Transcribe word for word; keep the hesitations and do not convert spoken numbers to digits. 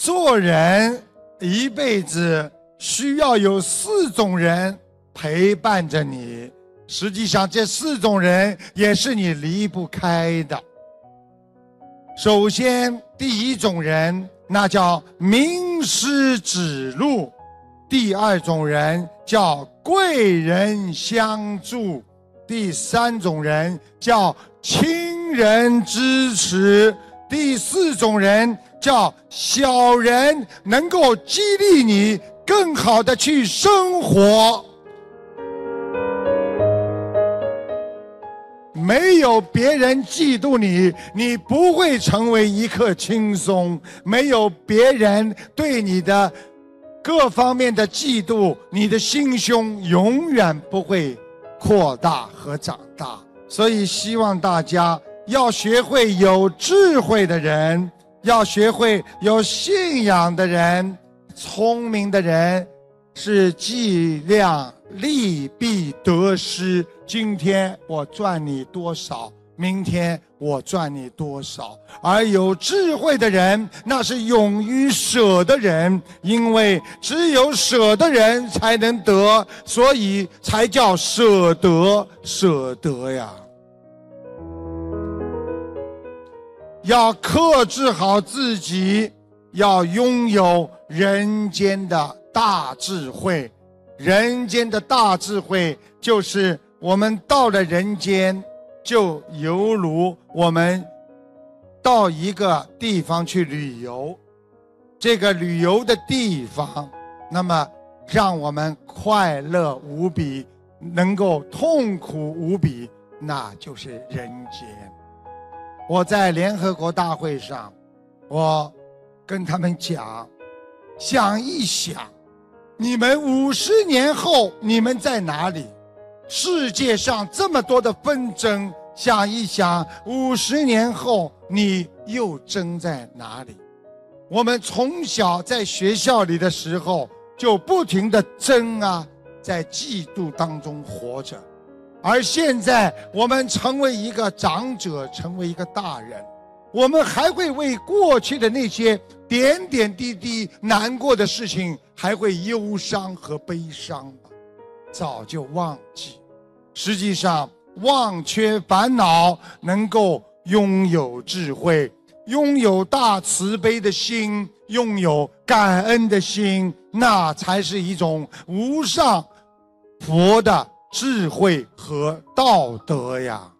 做人一辈子需要有四种人陪伴着你，实际上这四种人也是你离不开的。首先，第一种人那叫名师指路，第二种人叫贵人相助，第三种人叫亲人支持，第四种人叫小人能够激励你更好的去生活。没有别人嫉妒你，你不会成为一颗轻松；没有别人对你的各方面的嫉妒，你的心胸永远不会扩大和长大。所以希望大家要学会有智慧的人，要学会有信仰的人。聪明的人是计量利弊得失，今天我赚你多少，明天我赚你多少。而有智慧的人，那是勇于舍的人，因为只有舍的人才能得，所以才叫舍得舍得呀。要克制好自己，要拥有人间的大智慧。人间的大智慧就是我们到了人间，就犹如我们到一个地方去旅游，这个旅游的地方那么让我们快乐无比，能够痛苦无比，那就是人间。我在联合国大会上，我跟他们讲，想一想，你们五十年后你们在哪里？世界上这么多的纷争，想一想，五十年后你又争在哪里？我们从小在学校里的时候就不停地争啊，在嫉妒当中活着。而现在我们成为一个长者，成为一个大人，我们还会为过去的那些点点滴滴难过的事情还会忧伤和悲伤吗？早就忘记。实际上忘却烦恼，能够拥有智慧，拥有大慈悲的心，拥有感恩的心，那才是一种无上佛的智慧和道德呀。